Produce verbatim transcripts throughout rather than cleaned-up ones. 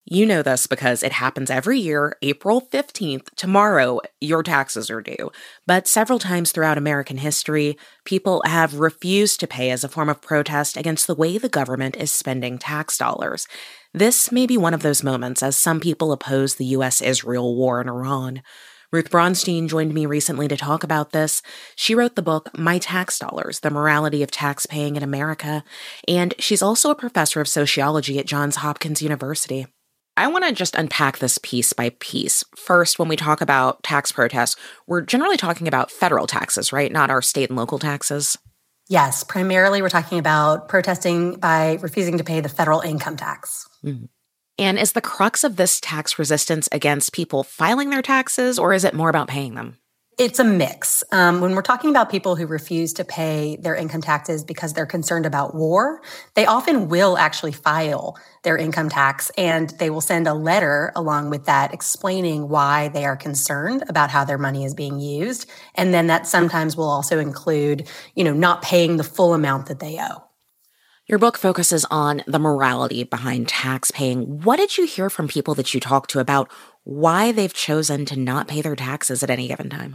You know this because it happens every year, April fifteenth. Tomorrow, your taxes are due. But several times throughout American history, people have refused to pay as a form of protest against the way the government is spending tax dollars. This may be one of those moments as some people oppose the U S Israel war in Iran. Ruth Braunstein joined me recently to talk about this. She wrote the book, My Tax Dollars, The Morality of Tax Paying in America, and she's also a professor of sociology at Johns Hopkins University. I want to just unpack this piece by piece. First, when we talk about tax protests, we're generally talking about federal taxes, right? Not our state and local taxes. Yes, primarily we're talking about protesting by refusing to pay the federal income tax. Mm-hmm. And is the crux of this tax resistance against people filing their taxes, or is it more about paying them? It's a mix. Um, when we're talking about people who refuse to pay their income taxes because they're concerned about war, they often will actually file their income tax, and they will send a letter along with that explaining why they are concerned about how their money is being used. And then that sometimes will also include, you know, not paying the full amount that they owe. Your book focuses on the morality behind tax paying. What did you hear from people that you talked to about why they've chosen to not pay their taxes at any given time?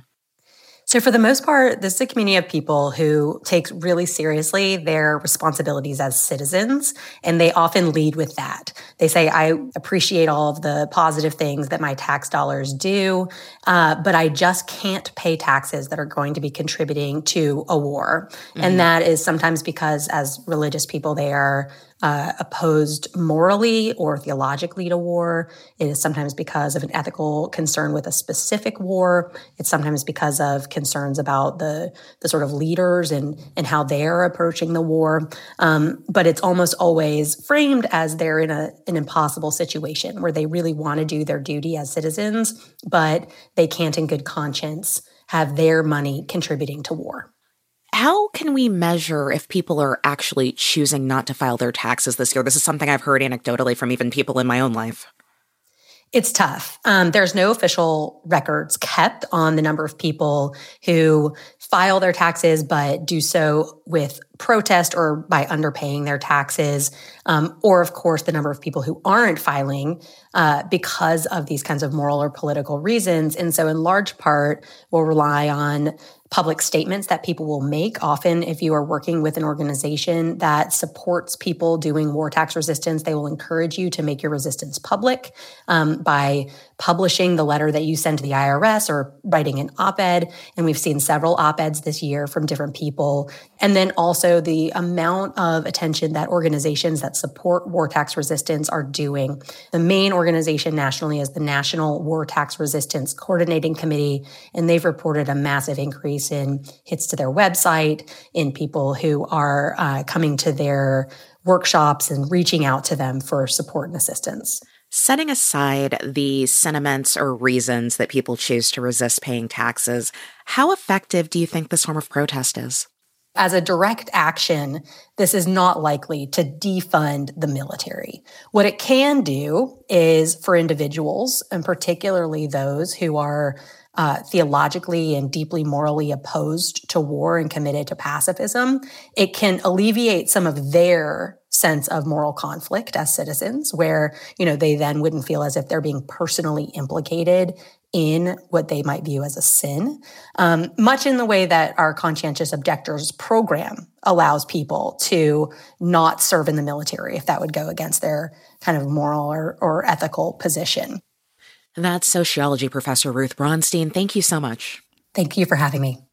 So for the most part, this is a community of people who take really seriously their responsibilities as citizens, and they often lead with that. They say, I appreciate all of the positive things that my tax dollars do, uh, but I just can't pay taxes that are going to be contributing to a war. Mm-hmm. And that is sometimes because as religious people, they are Uh, opposed morally or theologically to war. It is sometimes because of an ethical concern with a specific war. It's sometimes because of concerns about the the sort of leaders and and how they're approaching the war. Um, but it's almost always framed as they're in a an impossible situation where they really want to do their duty as citizens, but they can't in good conscience have their money contributing to war. How can we measure if people are actually choosing not to file their taxes this year? This is something I've heard anecdotally from even people in my own life. It's tough. Um, there's no official records kept on the number of people who file their taxes, but do so with protest or by underpaying their taxes, um, or of course the number of people who aren't filing uh, because of these kinds of moral or political reasons. And so in large part, we'll rely on public statements that people will make. Often, if you are working with an organization that supports people doing war tax resistance, they will encourage you to make your resistance public um, by publishing the letter that you send to the I R S or writing an op-ed. And we've seen several op-eds this year from different people. And then also the amount of attention that organizations that support war tax resistance are doing. The main organization nationally is the National War Tax Resistance Coordinating Committee, and they've reported a massive increase in hits to their website, in people who are uh, coming to their workshops and reaching out to them for support and assistance. Setting aside the sentiments or reasons that people choose to resist paying taxes, how effective do you think this form of protest is? As a direct action, this is not likely to defund the military. What it can do is for individuals, and particularly those who are uh, theologically and deeply morally opposed to war and committed to pacifism, it can alleviate some of their sense of moral conflict as citizens, where, you know, they then wouldn't feel as if they're being personally implicated in what they might view as a sin, um, much in the way that our conscientious objectors program allows people to not serve in the military if that would go against their kind of moral or, or ethical position. That's sociology professor Ruth Braunstein. Thank you so much. Thank you for having me.